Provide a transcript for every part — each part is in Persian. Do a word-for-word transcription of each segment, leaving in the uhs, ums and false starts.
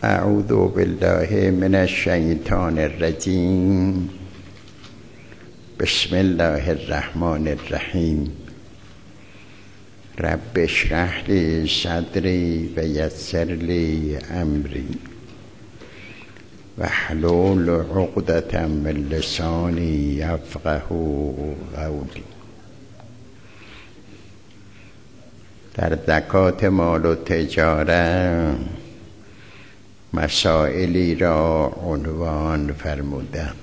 اعوذ بالله من الشیطان الرجیم. بسم الله الرحمن الرحیم. رب اشرح لی صدری و یسر لی امری واحلل عقدة من لسانی یفقهوا قولی. در زکات مال و تجارت مسائلی را عنوان فرمودم.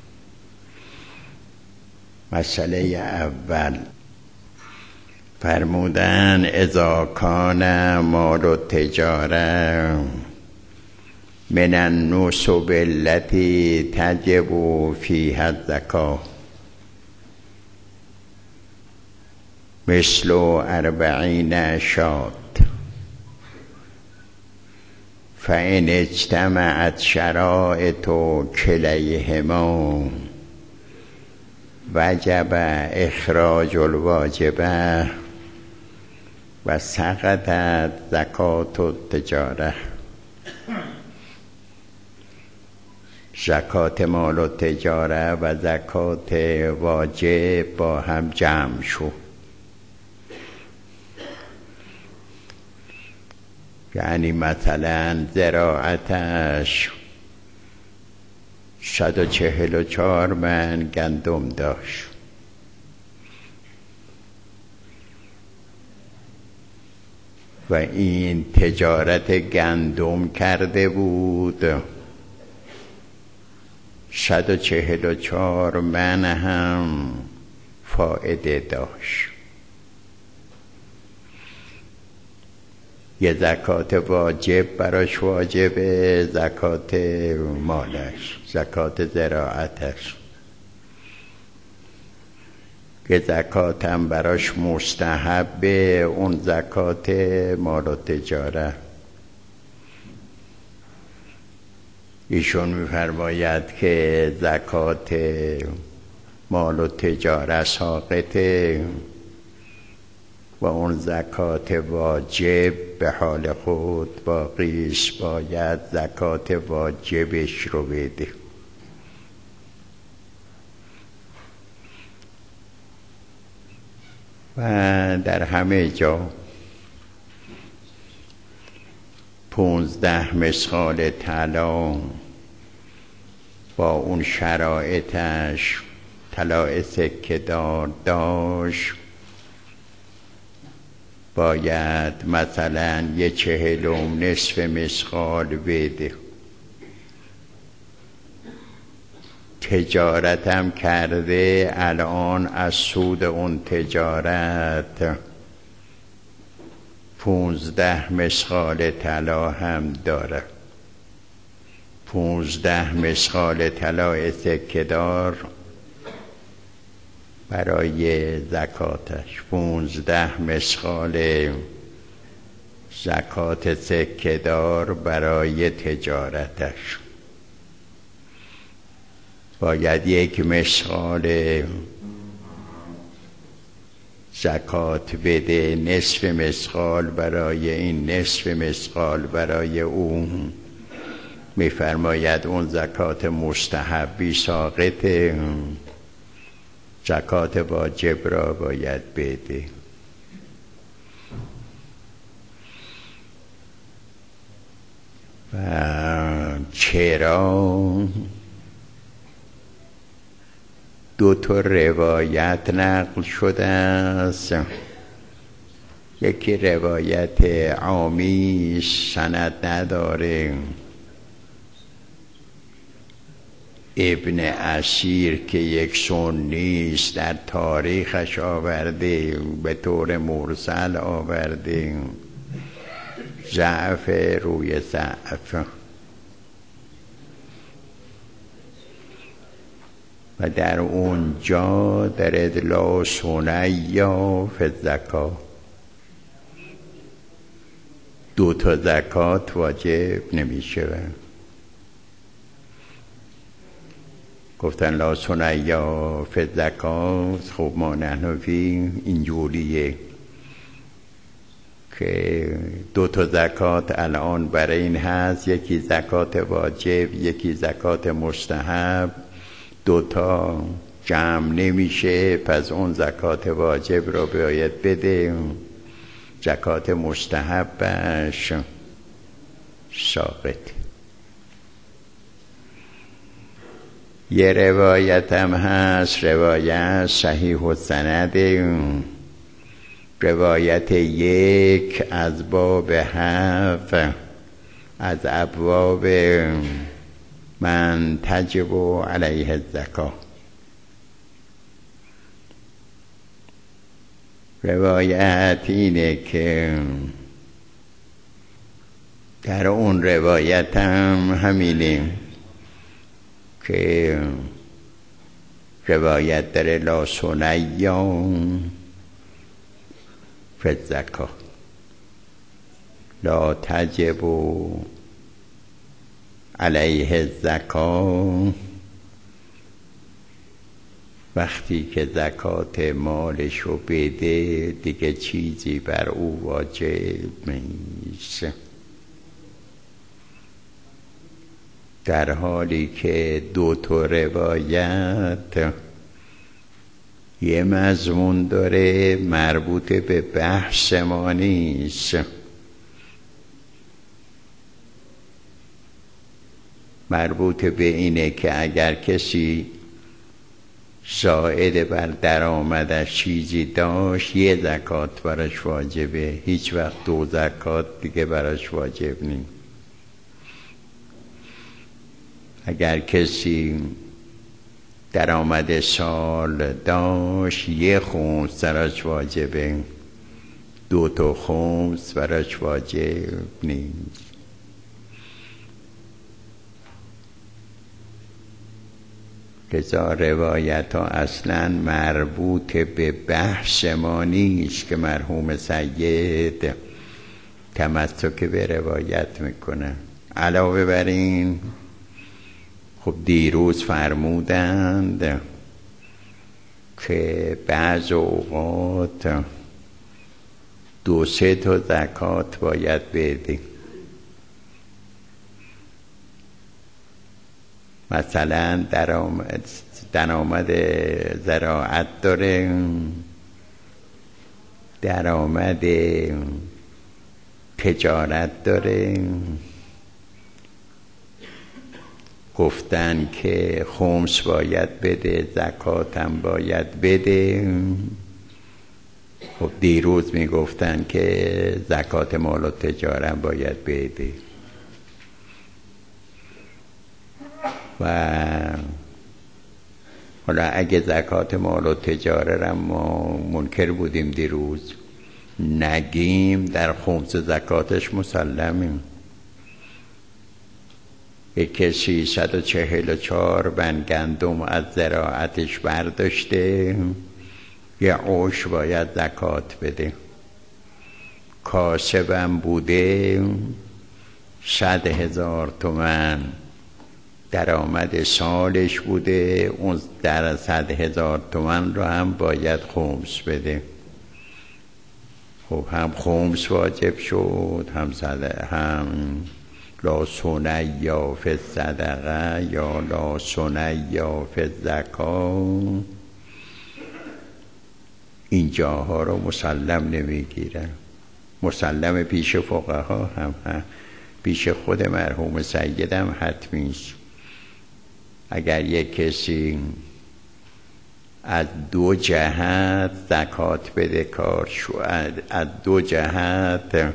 مسئله اول فرمودن اذا کان مال و تجارت من النصب التي تجب فيها الزکاة مثل اربعین شاة فإن اجتمعت شرائط كليهما وجب اخراج الواجبه و سقطت زکات التجاره. زکات مال و تجاره و زکات واجب با هم جمع شد. یعنی مثلا زراعتش صد و چهل و چهار من گندم داشت، و این تجارت گندم کرده بود، صد و چهل و چهار من هم فائده داشت. یه زکات واجب براش واجبه، زکات مالش، زکات زراعتش. یه زکات هم براش مستحبه، اون زکات مال و تجاره. ایشون می‌فرماید که زکات مال و تجاره ساقطه و اون زکات واجب به حال خود باقیش، باید زکات واجبش رو بده. و در همه جا پونزده مثقال طلا با اون شرایطش طلا سکه دار داشت، باید مثلا یه چهلم نصف مثقال بده. تجارت هم کرده، الان از سود اون تجارت پونزده مثقال طلا هم داره. پونزده مثقال طلا سکه دار برای زکاتش، پونزده مثقال زکات سکه دار برای تجارتش. باید یک مثقال زکات بده، نصف مثقال برای این، نصف مثقال برای اون. میفرماید اون زکات مستحبی ساقطه، زکات واجب را باید بده. و چرا دو تا روایت نقل شده است. یکی روایت عامی سند نداره، ابن اسیر که یک سنی است در تاریخش آورده، به طور مرسل آورده، ضعف روی ضعف. و در اونجا در ادلا سنیا فی الزکا دو تا زکات واجب نمیشه. گفتن لا سنیا فی الزکات. خب ما نحنفی اینجوریه که دو تا زکات الان برای این هست، یکی زکات واجب، یکی زکات مستحب. دو تا جمع نمیشه، پس اون زکات واجب رو باید بده، زکات مستحبش ساقط. یه روایت هم هست، روایت صحیح السند، روایت یک از باب هفت از ابواب من تجب علیه الزکا. روایت اینه که در اون روایت هم همینه که روایت در لا سنیان فی الزکا لا تجب علیه الزکا. وقتی که زکات مالشو بده دیگه چیزی بر او واجب نیست، در حالی که دو تا روایت یه مضمون داره مربوط به بحث ما نیست. مربوط به اینه که اگر کسی زائد بر درآمدش چیزی داشت یه زکات براش واجبه، هیچ وقت دو زکات دیگه براش واجب نیست. اگر کسی درآمد سال داشت یه خمس براش واجبه، دو تا خمس براش واجب نیست. لذا روایت ها اصلا مربوط به بحث ما نیست که مرحوم سید تمسک به روایت میکنه. علاوه بر این خب دیروز فرمودند که بعض اوقات دو سه تا زکات باید بدیم. مثلا درآمد درآمد زراعت داره، درآمد تجارت داره، گفتن که خمس باید بده، زکات هم باید بده. خب دیروز میگفتن که زکات مال و تجارت باید بده و حالا اگه زکات مال و تجاره را ما منکر بودیم دیروز نگیم، در خمس زکاتش مسلمیم. یک کسی صد و چهل و چهار بن گندم از زراعتش برداشته، یه عشر باید زکات بده. کاسبم بوده، صد هزار تومن درآمد سالش بوده، اون در صد هزار تومن رو هم باید خمس بده. خب هم خمس واجب شد، هم صد هم لا سنیا فی الصدقه یا لا سنیا فی الزکا. این جاها رو مسلم نمیگیرن. مسلم پیش فقها هم هم پیش خود مرحوم سیدم حتمی است. اگر یک کسی از دو جهت زکات بده کار شو، از دو جهت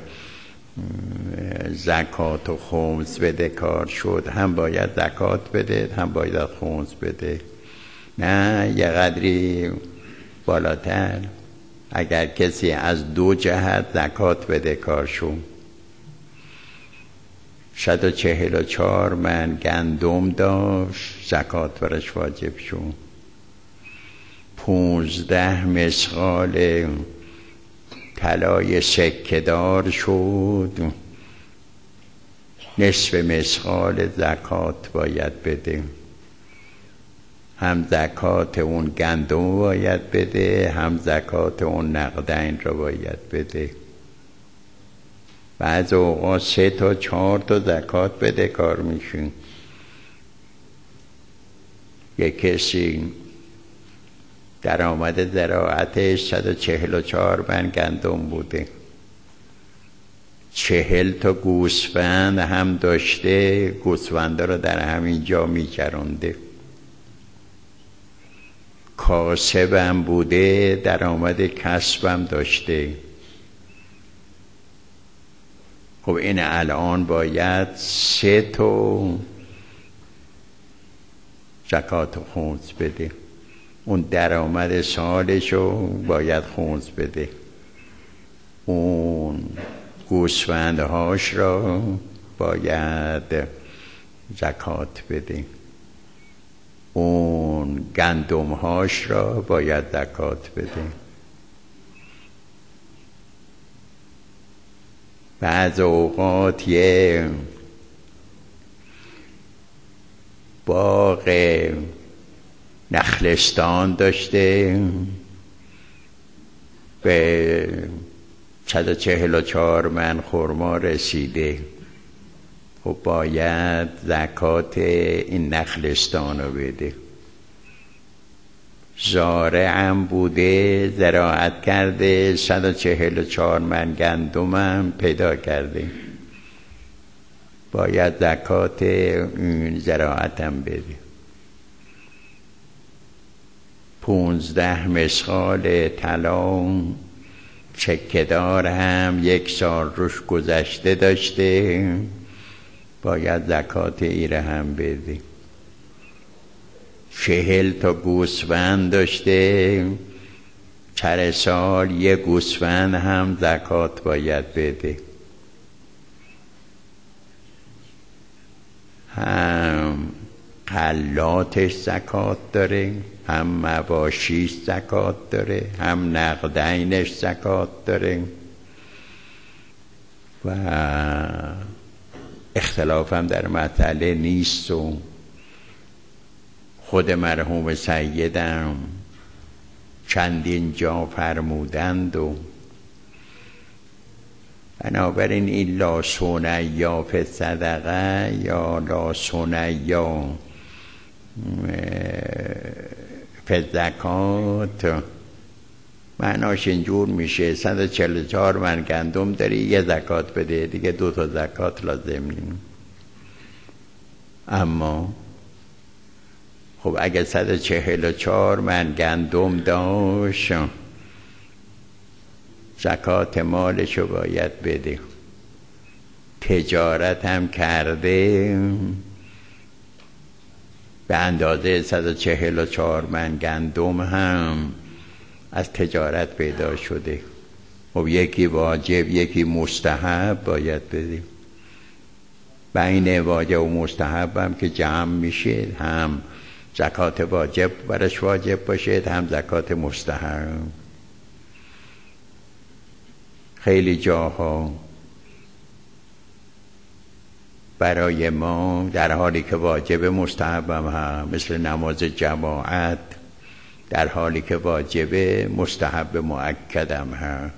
زکات و خمس بده کار شد، هم باید زکات بده هم باید خمس بده، نه یه قدری بالاتر. اگر کسی از دو جهت زکات بده کار شد، صد و چهل و چهار من گندم داشت، زکات برش واجب شد. پونزده مسقال طلای سکه دار شد، نصف مسقال زکات باید بده. هم زکات اون گندم باید بده، هم زکات اون نقدین رو باید بده. بعض اوقات سه تا چهار تا زکات بده کار میشین. یک کسی درآمد زراعتش صد و چهل و چهار من گندم بوده، چهل تا گوسفند هم داشته، گوسفندا رو در همین جا میچرونده. کاسبم بوده، درآمد کسبم داشته. خب این الان باید سه تا زکات خمس بده، اون درآمد سالشو باید خمس بده، اون گوسفندهاش را باید زکات بده، اون گندمهاش را باید زکات بده. بعض اوقات یه باغ نخلستان داشته به صد و چهل و چهار من خرما رسیده، خب باید زکات این نخلستان رو بده. زارعم بوده، زراعت کرده، صد و چهل و چهار من گندمم پیدا کرده، باید زکات این زراعتم بده. پونزده مسقال طلا چکه‌دار هم یک سال روش گذشته داشته، باید زکات ایره هم بده. چهل تا گوسفند داشته، چر سال یک گوسفند هم زکات باید بده. هم غلاتش زکات داره، هم مواشیش زکات داره، هم نقدینش زکات داره و اختلاف هم در مسئله نیست. و خود مرحوم سیدم چندین جا فرمودند و بنابراین این لا سنیا فی صدقه یا لا سنیا فی زکات معناش اینجور میشه صد و چهل و چهار من گندم داری یه زکات بده، دیگه دو تا زکات لازم نیم. اما خب اگه صد و چهل و چهار من گندم داشت زکات مالشو باید بده. تجارت هم کرده به اندازه صد و چهل و چهار من گندم هم از تجارت پیدا شده، خب یکی واجب یکی مستحب باید بده. بین واجب و مستحب هم که جمع میشه، هم زکات واجب برش واجب باشه هم زکات مستحب. خیلی جاها برای ما در حالی که واجب مستحب هم, هم مثل نماز جماعت، در حالی که واجب مستحب مؤکد هم هم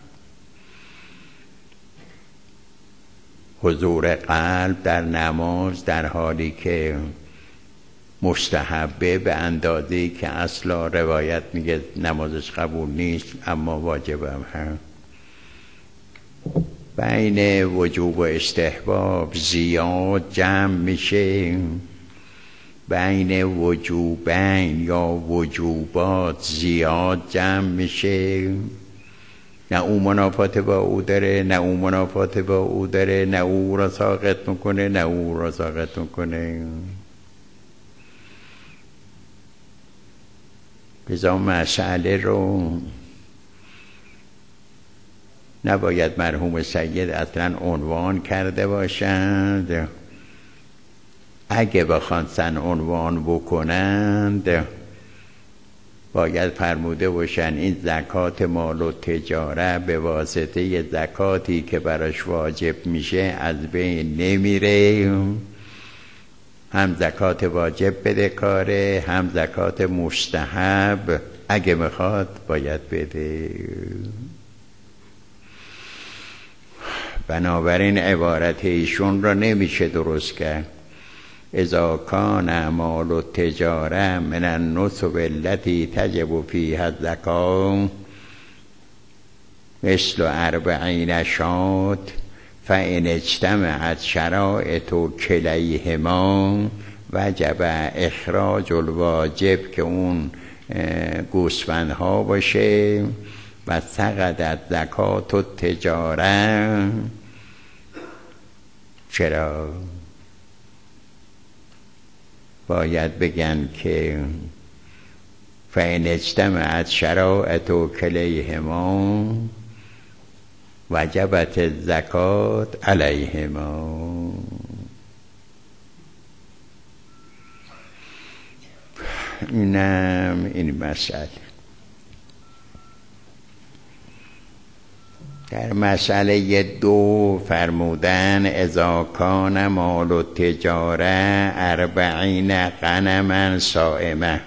حضور قلب در نماز در حالی که مستحبه به اندازه‌ای که اصلا روایت میگه نمازش قبول نیست اما واجب هم هم. بین وجوب و استحباب زیاد جمع میشه، بین وجوبین یا وجوبات زیاد جمع میشه، نه اون منافات با او داره نه اون منافات با او داره، نه او را ساقط میکنه نه او را ساقط میکنه. بذار مسئله رو نباید مرحوم سید اصلا عنوان کرده باشند، اگه بخوان سن عنوان بکنند باید فرموده باشن این زکات مال و تجاره به واسطه زکاتی که براش واجب میشه از بین نمیره، هم زکات واجب بده کاره هم زکات مستحب اگه میخواد باید بده. بنابراین عبارت ایشون را نمیشه درست کرد. اذا کان اعمال التجاره من النصب التي تجب فيها الزکاة مثل اربعین شاة فإن اجتمعت شرائط کلیهما وجب اخراج الواجب که اون گوسفندها باشه و سقطت زکات التجاره. چرا؟ باید بگن که فإن اجتمعت شرائط کلیهما وجبت الزکات علیهما. اینم این مسئله. در مسئله دو فرمودن اذا کان مال التجاره اربعین غنما صائمه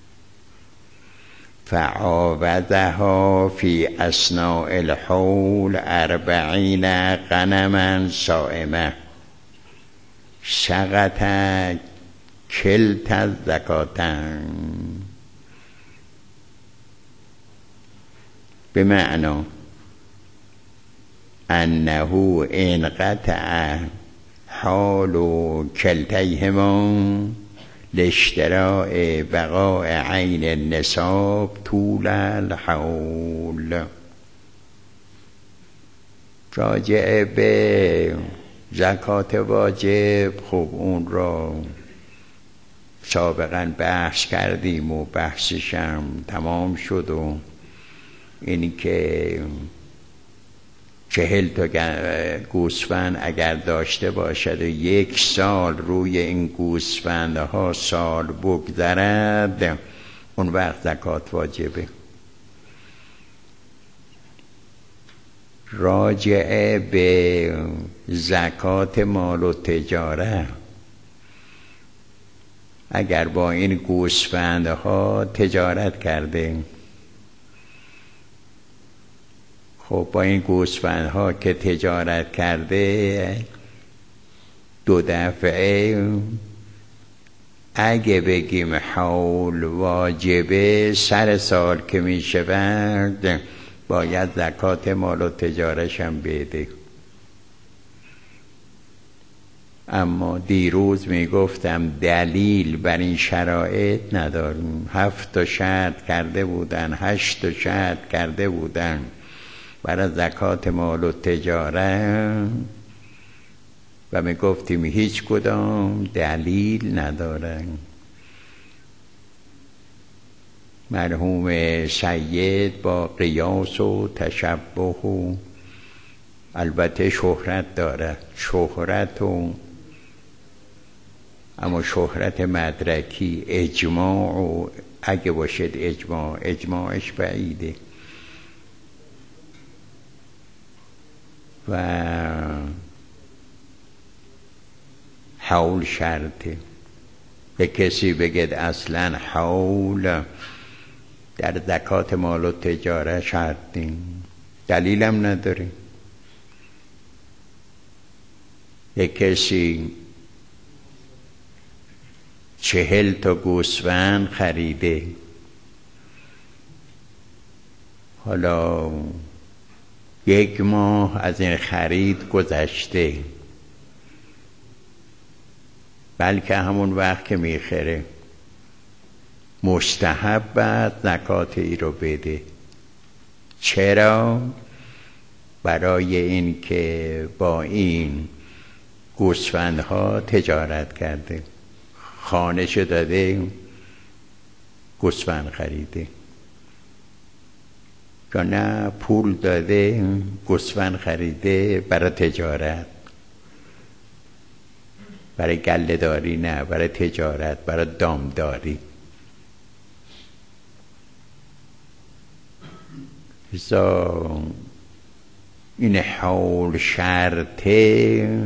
فعاوضها فی اثناء الحول اربعین غنما صائمه سقط کلتا الزکاتین. بمعنی انه انقطع حال کلتیهما لاشتراء بقاء عین النصاب طول الحول. راجع به زکات واجب خب اون را سابقا بحث کردیم و بحثشم تمام شد و اینی که چهل تا گوسفند اگر داشته باشد و یک سال روی این گوسفندها سال بگذرد اون وقت زکات واجبه. راجع به زکات مال و تجاره اگر با این گوسفندها تجارت کرده، خب با این گوسفندها که تجارت کرده دو دفعه اگه بگیم حول واجبه سر سال که می شود باید زکات مال و تجارش هم بده. اما دیروز می گفتم دلیل بر این شرایط نداریم. هفت تا شرط کرده بودن، هشت تا شرط کرده بودن برای زکات مال و تجاره و می گفتیم هیچ کدام دلیل ندارن. مرحوم سید با قیاس و تشبه و البته شهرت داره، شهرت و اما شهرت مدرکی، اجماع و اگه باشد اجماع اجماعش بعیده و حول شرطه. به کسی بگید اصلا حول در زکات مال و تجاره شرط نیست، دلیلم نداره. یک کسی چهل تا گوسفند خریده، حالا یک ماه از این خرید گذشته، بلکه همون وقت که میخره مستحب بعد زکات ای رو بده. چرا؟ برای این که با این گوسفندها تجارت کرده، خانه‌شو داده، گوسفند خریده، یا نه پول داده گوسفند خریده برای تجارت، برای گله داری نه، برای تجارت، برای دامداری. ازا این حول شرطه،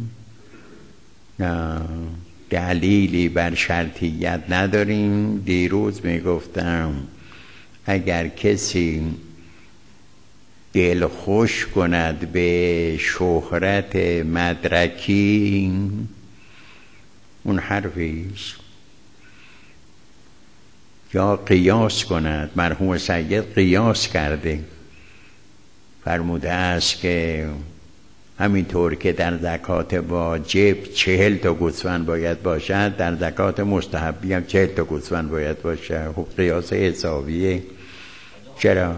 نه دلیلی بر شرطیت نداریم. دیروز میگفتم اگر کسی دل خوش کند به شهرت مدرکی، اون حرفیست. یا قیاس کند، مرحوم سید قیاس کرده، فرموده است که همینطور که در زکات واجب چهل تا گوسفند باید باشد، در زکات مستحبی هم چهل تا گوسفند باید باشد. خب قیاس حسابیه. چرا؟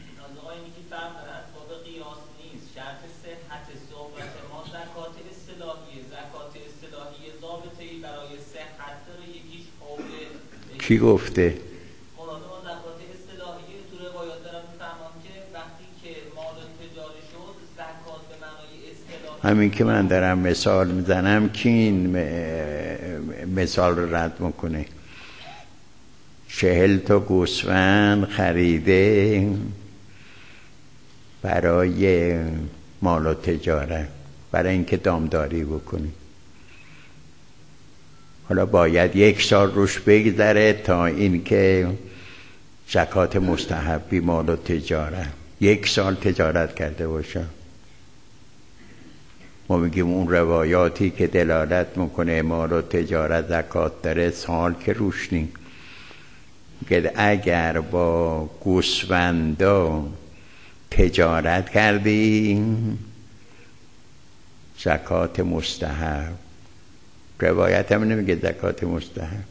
کی گفته؟ همین که من دارم مثال میزنم کی این مثال رو رد میکنه؟ چهل تا گوسفند خریده برای مال و تجارت، برای اینکه دامداری بکنی. حالا باید یک سال روش بگذره تا اینکه زکات مستحبی مال و تجارت، یک سال تجارت کرده باشه. ما میگیم اون روایاتی که دلالت میکنه مال و تجارت زکات داره، سال که روش نی. که اگر با گوسفندا تجارت کردیم زکات مستحب، روایت هم نمیگه زکات مستحب،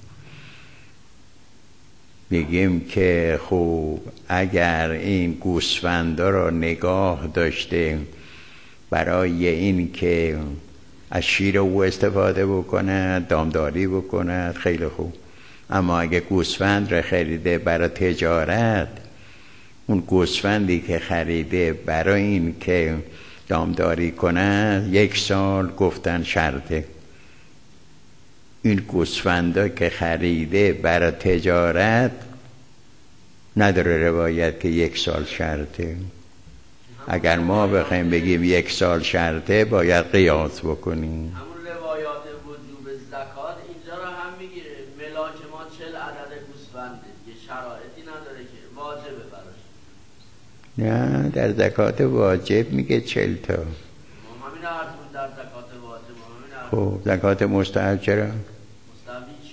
میگیم که خوب اگر این گوسفندا رو نگاه داشته برای این که از شیر او استفاده بکنه، دامداری بکنه، خیلی خوب. اما اگه گوسفند رو خریده برای تجارت، اون گوسفندی که خریده برای این که دامداری کنه یک سال گفتن شرطه. این گوسفندا که خریده برای تجارت نداره روایت که یک سال شرطه. اگر ما بخوایم بگیم یک سال شرطه باید قیاس بکنیم. همون روایات وجوب زکات اینجا رو هم میگیره. ملاک ما چهل عدد گوسفنده، یه شرایطی نداره که واجبه براش. نه در زکات واجب میگه چهل تا. ما همین عرضون در زکات واجب. ما همین خب زکات مستحب چرا؟ مستحبی چی؟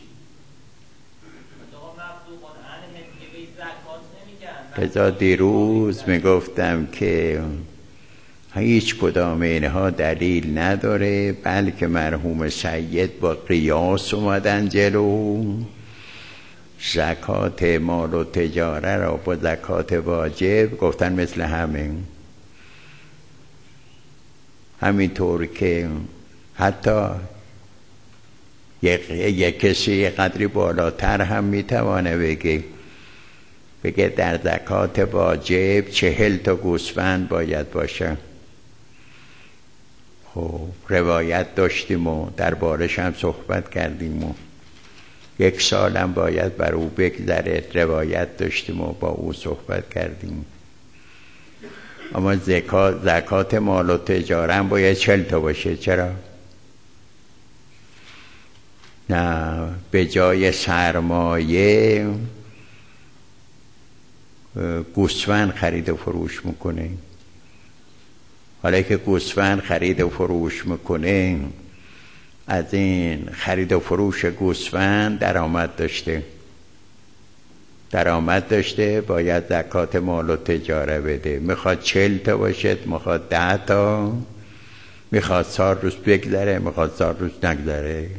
بذار دیروز میگفتم که هیچ کدام اینها دلیل نداره، بلکه مرحوم سید با قیاس اومدن جلو. زکات مال و تجاره را با زکات واجب گفتن مثل همین. همینطور که حتی یک, یک کسی قدری بالاتر هم میتوانه بگه بگه در زکات واجب چهل تا گوسفند باید باشه. خب روایت داشتیم و دربارش هم صحبت کردیم و یک سالم باید بر او بگذره، روایت داشتیم و با او صحبت کردیم. اما زکات, زکات مال و تجاره هم باید چهل تا باشه. چرا؟ نه به جای سرمایه گوسفند خرید و فروش میکنه. حالا که گوسفند خرید و فروش میکنه، از این خرید و فروش گوسفند درآمد داشته درآمد داشته باید زکات مال و تجاره بده. میخواد چهل تا باشه، میخواد ده تا، میخواد سال روز بگذره، میخواد سال روز نگذره.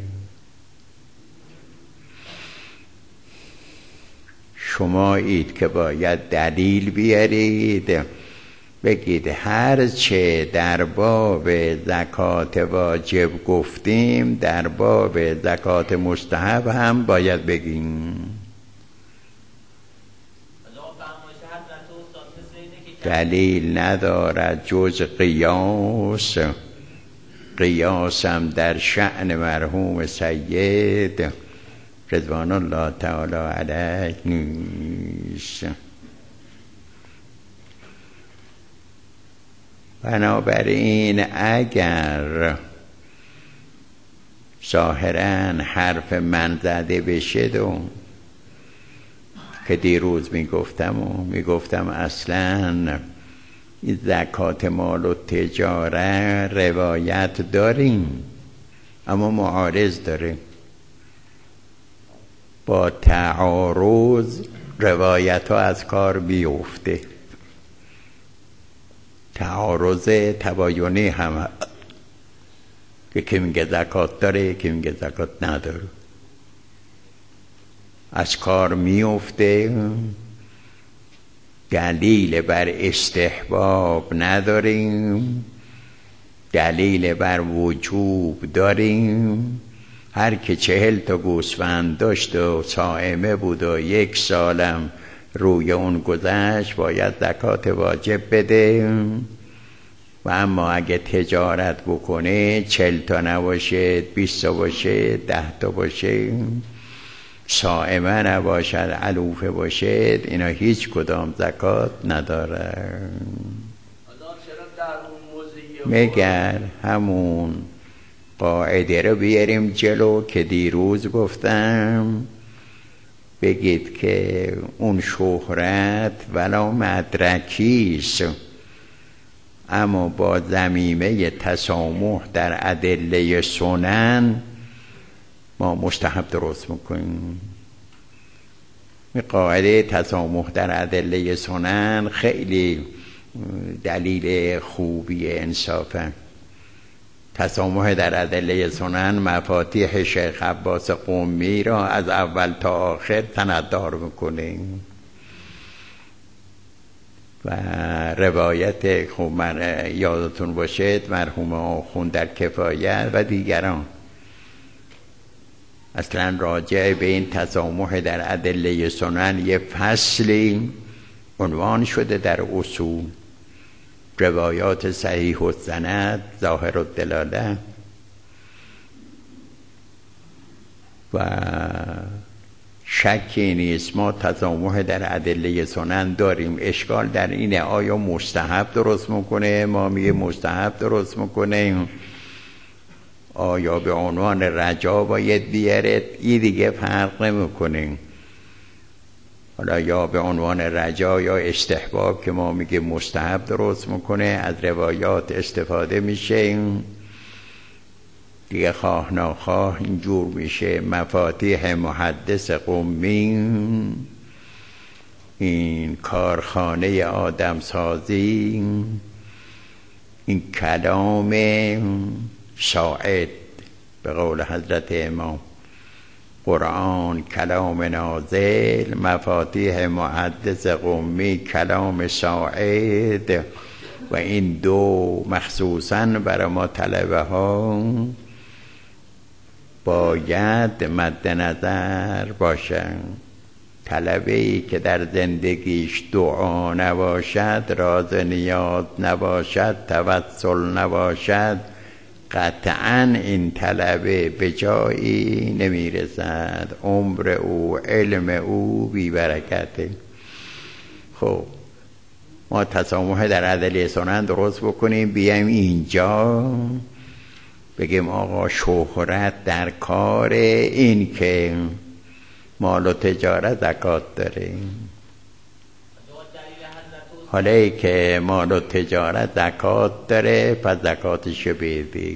شما اید که باید دلیل بیارید، بگید هر چه در باب زکات واجب گفتیم در باب زکات مستحب هم باید بگیم. دلیل ندارد جز قیاس، قیاسم در شأن مرحوم سید رضوان الله تعالی علیه نیست. بنابراین اگر ظاهراً حرف من زده بشه دو که دیروز میگفتم و میگفتم اصلاً زکات مال و تجاره زکات مال و تجاره روایت داریم، اما معارض داره. با تعارض روایت ها از کار بیفته. تعارض تباینی هم که که میگه زکات داره، که میگه زکات نداره، از کار میفته. دلیل بر استحباب نداریم، دلیل بر وجوب داریم. هر که چهل تا گوسفند داشت و صائمه بود و یک سالم روی اون گذشت باید زکات واجب بده. و اما اگه تجارت بکنه چهل تا نباشه، بیست تا باشه، ده تا باشه، صائمه نباشد، علوفه باشد، اینا هیچ کدام زکات نداره. مگر همون قاعده رو بیاریم جلو که دیروز گفتم، بگید که اون شهرت ولو مدرکیست، اما با ضمیمه تسامح در ادله سنن ما مستحب درست میکنیم. قاعده تسامح در ادله سنن خیلی دلیل خوبی انصافا. تسامح در ادله سنن مفاتیح شیخ عباس قمی را از اول تا آخر سنددار میکنه و روایت خوب من یادتون باشد مرحوم آخوند در کفایت و دیگران اصلا راجع به این تسامح در ادله سنن یه فصلی عنوان شده در اصول، روایات صحیح السند، ظاهر الدلاله و شکی نیست ما تسامح در ادله سنن داریم. اشکال در اینه آیا مستحب درست میکنه؟ ما میگه مستحب درست میکنه. آیا به عنوان رجا باید بیارد؟ این دیگه فرق نمیکنه. حالا یا به عنوان رجا یا استحباب که ما میگه مستحب درست میکنه، از روایات استفاده میشه دیگه، خواه ناخواه اینجور میشه. مفاتیح محدث قمی، این کارخانه آدم سازی، این کلام ساعد به قول حضرت امام، قرآن کلام نازل، مفاتیح محدث قمی کلام ساعد، و این دو مخصوصاً برای ما طلبه ها باید مد نظر باشن. طلبه‌ای که در زندگیش دعا نباشد، راز نیاز نباشد، توسل نباشد، قطعاً این طلبه به جایی نمیرسد، عمر او، علم او بی برکته. خب ما تسامح در ادله سنن درست بکنیم، بیایم اینجا بگیم آقا شهرت در کار این که مال و تجارت زکات داره. حالا ای که مال و تجارت زکات داره پس زکاتشو بده.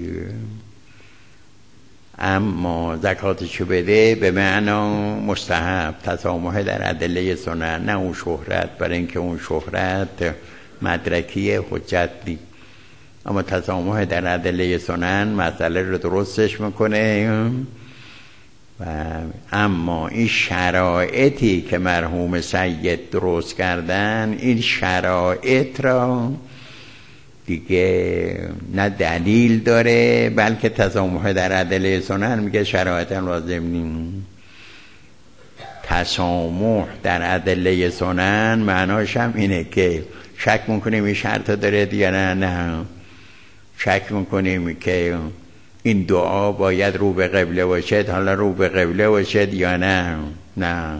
اما زکاتشو بده به معنا مستحب، تسامح در ادله سنن، نه اون شهرت، برای اینکه اون شهرت مدرکی حجت نیست. اما تسامح در ادله سنن مسئله رو درستش میکنه. و اما این شرایطی که مرحوم سید درست کردن، این شرایط را دیگه نه دلیل داره، بلکه تسامح در ادله سنن میگه شرایط هم لازم نیست. تسامح در ادله سنن معناش هم اینه که شک میکنیم این شرط داره یا نه، نه شک میکنیم که این دعا باید رو به قبله باشد، حالا رو به قبله باشد یا نه، نه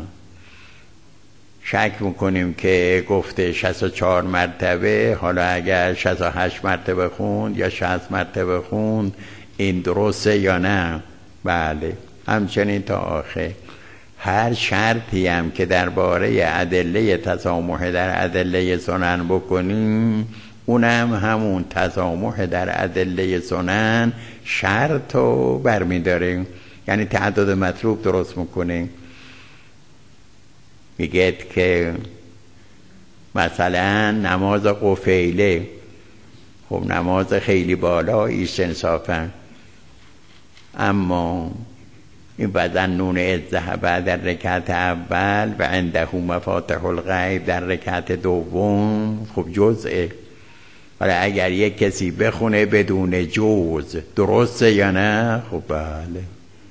شک میکنیم که گفته شصت و چهار مرتبه، حالا اگر شصت و هشت مرتبه خوند یا شصت مرتبه خوند این درسته یا نه. بله همچنین تا آخر. هر شرطی هم که درباره ادله تسامح در ادله سنن بکنیم اونم همون تسامح در ادله سنن شرط رو برمیداره، یعنی تعدد مطلوب درست میکنه. میگه که مثلا نماز قفیله، خب نماز خیلی بالا ایست انصافا، اما این وظنون اذ ذهبا در رکعت اول و عنده مفاتح الغیب در رکعت دوم خب جزئه. حالا اگر یک کسی بخونه بدون جز درسته یا نه؟ خب بله.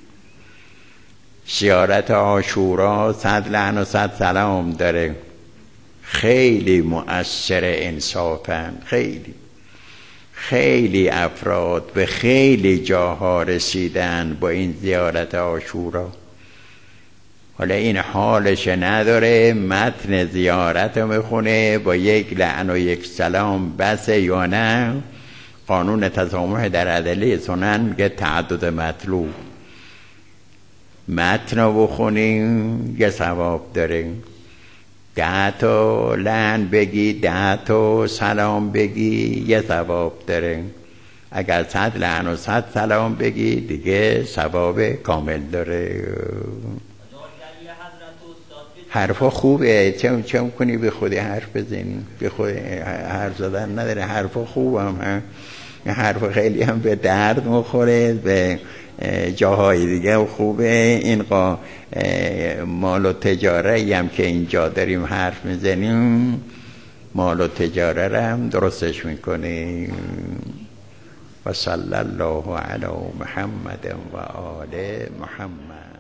زیارت عاشورا صد لعن و صد سلام داره، خیلی مؤثر انصافا، خیلی خیلی افراد به خیلی جاها رسیدن با این زیارت عاشورا. حالا این حالش نداره متن زیارت رو میخونه با یک لعن و یک سلام بسه یا نه؟ قانون تسامح در ادله سنن میگه تعدد مطلوب، متن رو بخونیم یه ثواب داره، ده تا لعن بگی ده تا سلام بگی یه ثواب داره، اگر صد لعن و صد سلام بگی دیگه ثواب کامل داره. حرفا خوبه، چه چه کنی به خودی حرف بزنی، به خود حرف زدن نداره، حرفا خوبه هم حرف خیلی هم به درد مخوره، به جاهای دیگه خوبه. این قا مال و تجاره هم که اینجا داریم حرف میزنیم، مال و تجاره هم درستش میکنیم. و صلی الله علی محمد و آل محمد.